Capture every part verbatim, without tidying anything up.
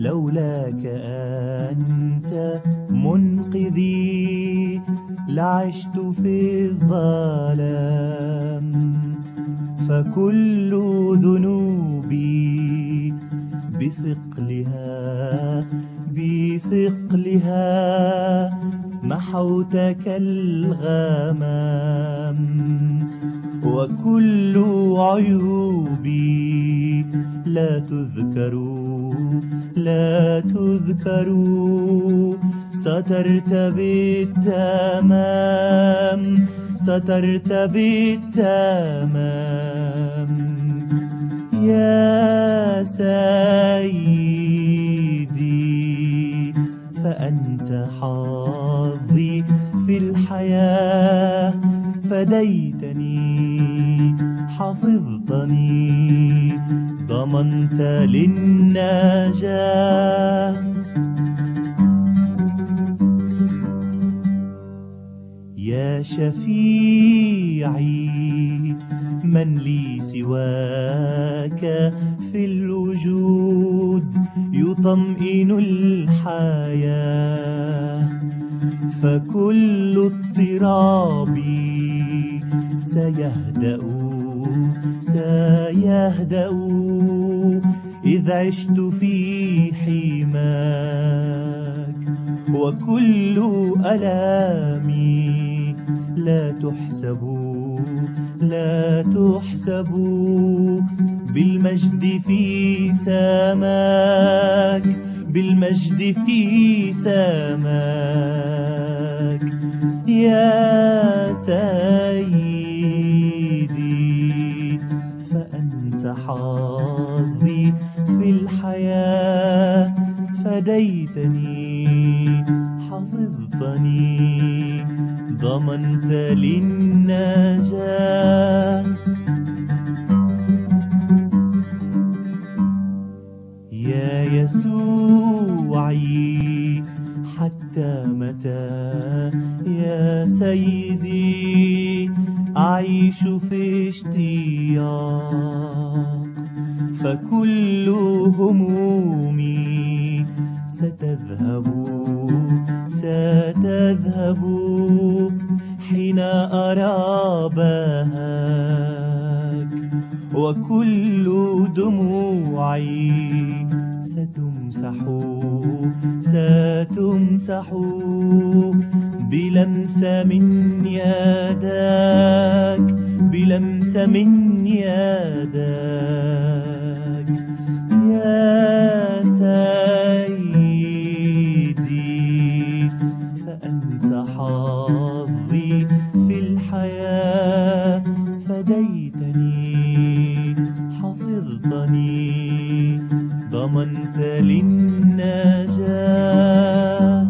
لولاك أنت منقذي لعشت في الظلام، فكل ذنوبي بثقلها بثقلها محوت كالغمام، وكل عيوبي لا تذكر لا تذكر سترت بالتمام سترت بالتمام. يا سيدي فأنت حظي في الحياة، فديتني حفظتني ضمنت للنجاة. يا شفيعي من لي سواك في الوجود يطمئن الحياة، فكل اضطراب سيهدأ سيهدأ إذ عشت في حماك، وكل ألامي لا تحسب لا تحسب بالمجد في سماك بالمجد في سماك. يا سيدي فأنت حظي في الحياة، فديتني حفظتني ضمنت للنجاة. يا يسوعي حتى متى يا سيدي أعيش في اشتياق، فكل همومي ستذهب ستذهب حين أرى بهاك، وكل دموعي ستمسح ستمسح بلمس من يداك بلمس من يداك. يا سيدي فأنت حظي في الحياة، فديتني حفظتني ضمنت للنجاة.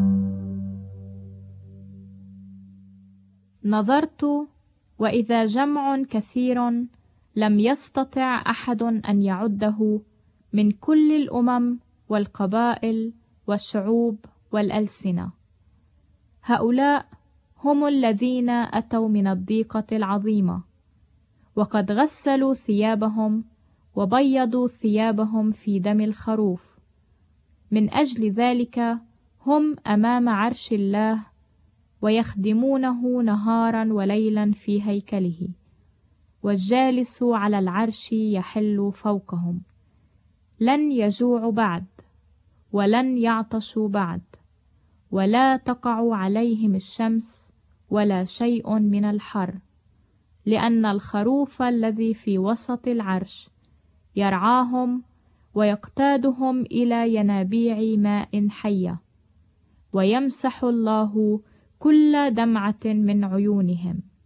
نظرت وإذا جمع كثير لم يستطع أحد أن يعده من كل الأمم والقبائل والشعوب والألسنة. هؤلاء هم الذين أتوا من الضيقة العظيمة، وقد غسلوا ثيابهم وبيضوا ثيابهم في دم الخروف. من أجل ذلك هم أمام عرش الله ويخدمونه نهارا وليلا في هيكله، والجالس على العرش يحل فوقهم. لن يجوعوا بعد ولن يعطشوا بعد، ولا تقع عليهم الشمس ولا شيء من الحر، لأن الخروف الذي في وسط العرش يرعاهم ويقتادهم إلى ينابيع ماء حية، ويمسح الله كل دمعة من عيونهم.